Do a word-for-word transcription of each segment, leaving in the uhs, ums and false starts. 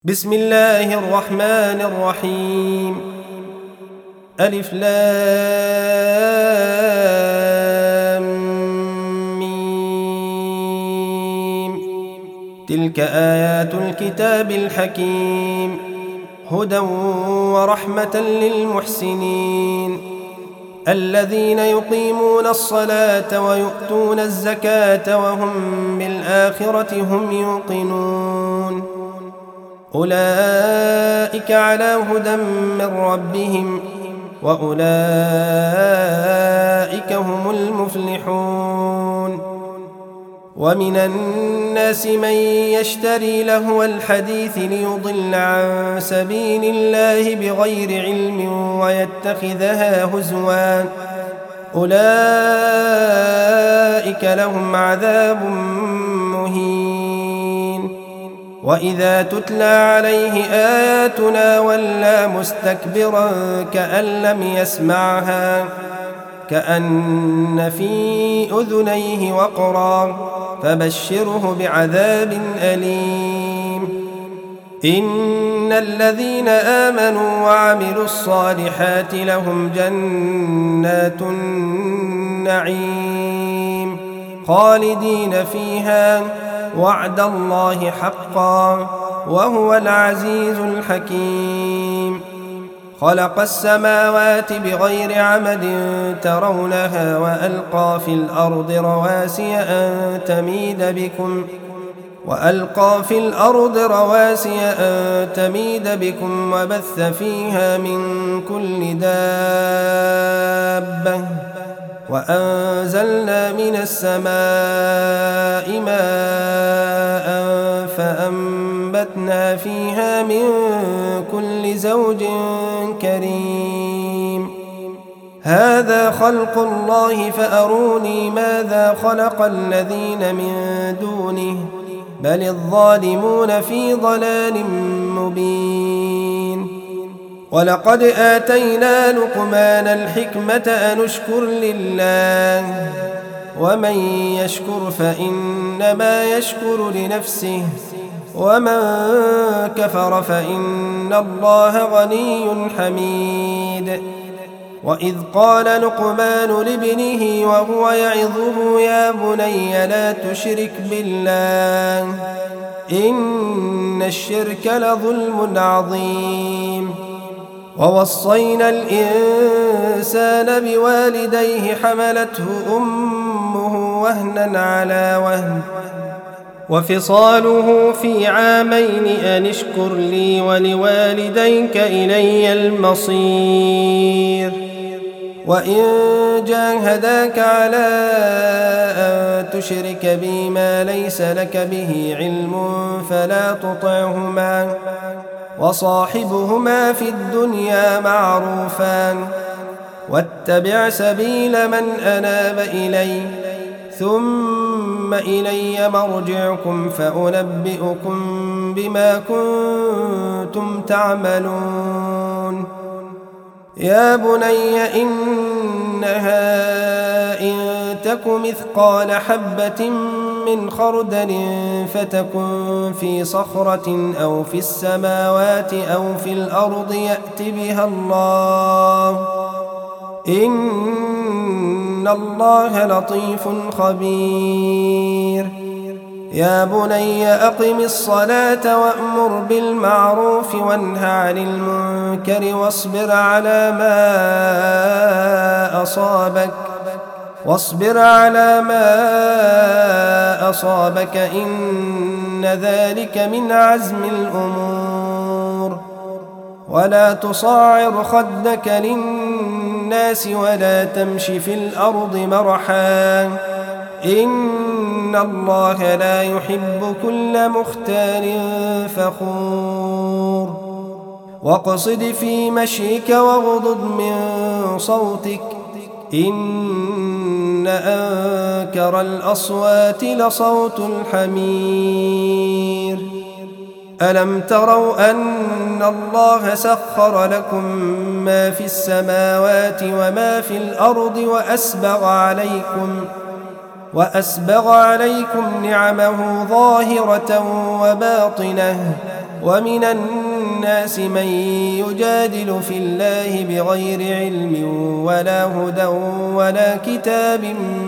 بسم الله الرحمن الرحيم. ألف لام ميم. تلك آيات الكتاب الحكيم، هدى ورحمة للمحسنين الذين يقيمون الصلاة ويؤتون الزكاة وهم بالآخرة هم يوقنون. أولئك على هدى من ربهم وأولئك هم المفلحون. ومن الناس من يشتري لهو الحديث ليضل عن سبيل الله بغير علم ويتخذها هزوا، أولئك لهم عذاب مهين. وإذا تتلى عليه آياتنا ولى مستكبرا كأن لم يسمعها كأن في أذنيه وقرا، فبشره بعذاب أليم. إن الذين آمنوا وعملوا الصالحات لهم جنات النعيم خالدين فيها، وعد الله حقا وهو العزيز الحكيم. خلق السماوات بغير عمد ترونها وألقى في الأرض رواسي أن تميد بكم وألقى في الأرض رواسي أن تميد بكم وبث فيها من كل دابة، وأنزلنا من السماء ماء فأنبتنا فيها من كل زوج كريم. هذا خلق الله فأروني ماذا خلق الذين من دونه، بل الظالمون في ضلال مبين. ولقد آتينا لقمان الحكمة أن اشكر لله، ومن يشكر فإنما يشكر لنفسه، ومن كفر فإن الله غني حميد. وإذ قال لقمان لابنه وهو يعظه يا بني لا تشرك بالله إن الشرك لظلم عظيم. ووصينا الإنسان بوالديه حملته أمه وهنا على وهن وفصاله في عامين أن اشكر لي ولوالديك إلي المصير. وإن جاهداك على أن تشرك بي ما ليس لك به علم فلا تطعهما، وصاحبهما في الدنيا معروفا، واتبع سبيل من أناب إلي، ثم إلي مرجعكم فأنبئكم بما كنتم تعملون. يا بني إنها إن تك مثقال حبة من خردل فتكن في صخرة أو في السماوات أو في الأرض يأت بها الله، إن الله لطيف خبير. يا بني أقم الصلاة وأمر بالمعروف وانه عن المنكر واصبر على ما أصابك واصبر على ما أصابك إن ذلك من عزم الأمور. ولا تصاعر خدك للناس ولا تمش في الأرض مرحا، إن الله لا يحب كل مختال فخور. واقصد في مشيك واغضض من صوتك، إن أنكر الأصوات لصوت الحمير. ألم تروا أن الله سخر لكم ما في السماوات وما في الأرض وأسبغ عليكم وأسبغ عليكم نعمه ظاهرة وباطنة ومن الناس من يجادل في الله بغير علم ولا هدى ولا كتاب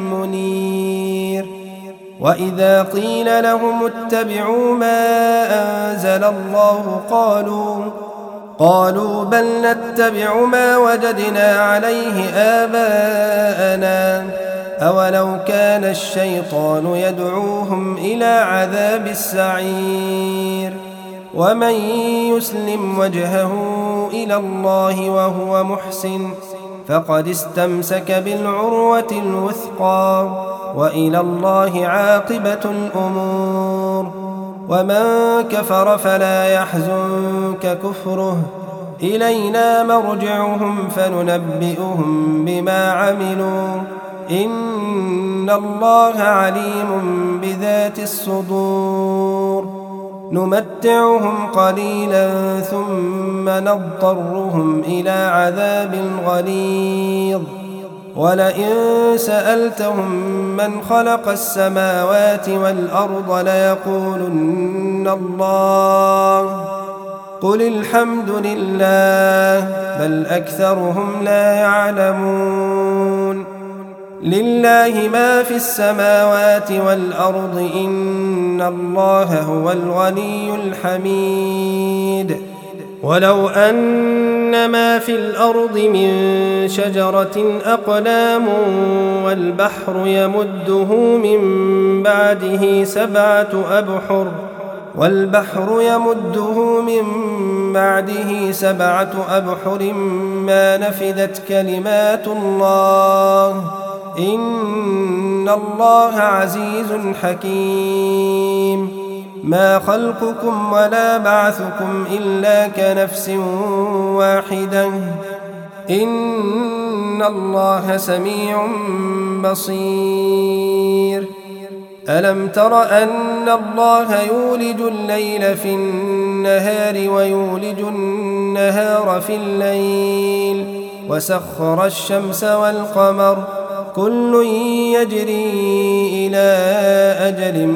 منير. وإذا قيل لهم اتبعوا ما أنزل الله قالوا قالوا بل نتبع ما وجدنا عليه آباءنا أولو كان الشيطان يدعوهم إلى عذاب السعير. ومن يسلم وجهه إلى الله وهو محسن فقد استمسك بالعروة الوثقى وإلى الله عاقبة الأمور. ومن كفر فلا يحزنك كفره إلينا مرجعهم فننبئهم بما عملوا إن الله عليم بذات الصدور. نمتعهم قليلا ثم نضطرهم إلى عذاب غليظ. ولئن سألتهم من خلق السماوات والأرض ليقولن الله قل الحمد لله بل أكثرهم لا يعلمون. لله ما في السماوات والأرض إن الله هو الغني الحميد. ولو أن ما في الأرض من شجرة أقلام والبحر يمده من بعده سبعة أبحر والبحر يمده من بعده سبعة أبحر ما نفدت كلمات الله إن الله عزيز حكيم. ما خلقكم ولا بعثكم إلا كنفس واحدة إن الله سميع بصير. ألم تر أن الله يولج الليل في النهار ويولج النهار في الليل وسخر الشمس والقمر كل يجري إلى أجل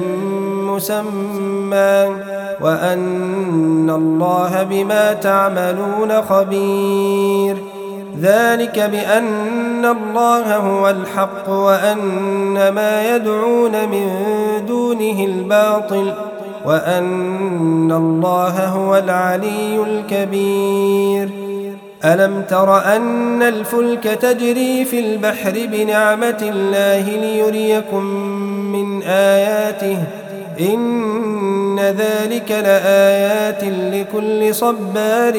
مسمى وأن الله بما تعملون خبير. ذلك بأن الله هو الحق وأن ما يدعون من دونه الباطل وأن الله هو العلي الكبير. ألم تر أن الفلك تجري في البحر بنعمة الله ليريكم من آياته إن ذلك لآيات لكل صبار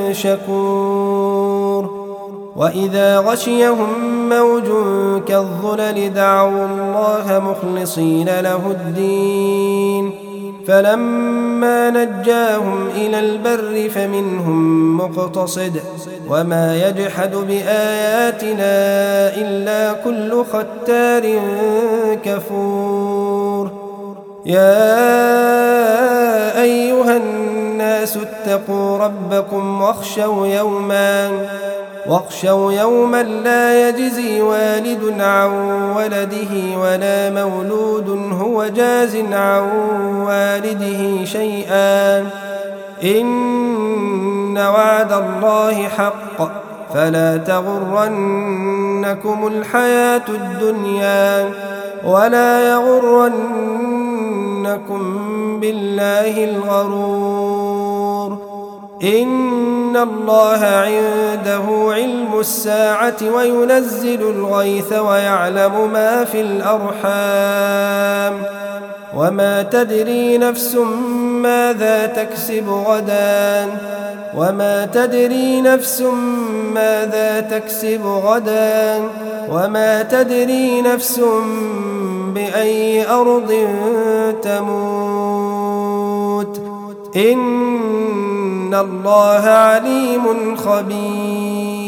شكور. وإذا غشيهم موج كالظلل دعوا الله مخلصين له الدين فلما نجاهم إلى البر فمنهم مقتصد وما يجحد بآياتنا إلا كل ختار كفور. يا أيها الناس اتقوا ربكم واخشوا يوما واخشوا يوما لا يجزي والد عن ولده ولا مولود هو جاز عن والده شيئا إن وعد الله حق فلا تغرنكم الحياة الدنيا ولا يغرنكم بالله الغرور. إن الله عنده علم الساعة وينزل الغيث ويعلم ما في الأرحام وما تدري نفس ماذا تكسب غدا وما تدري نفس ماذا تكسب غدا وما تدري نفس بأي أرض تموت إن الله عليم خبير.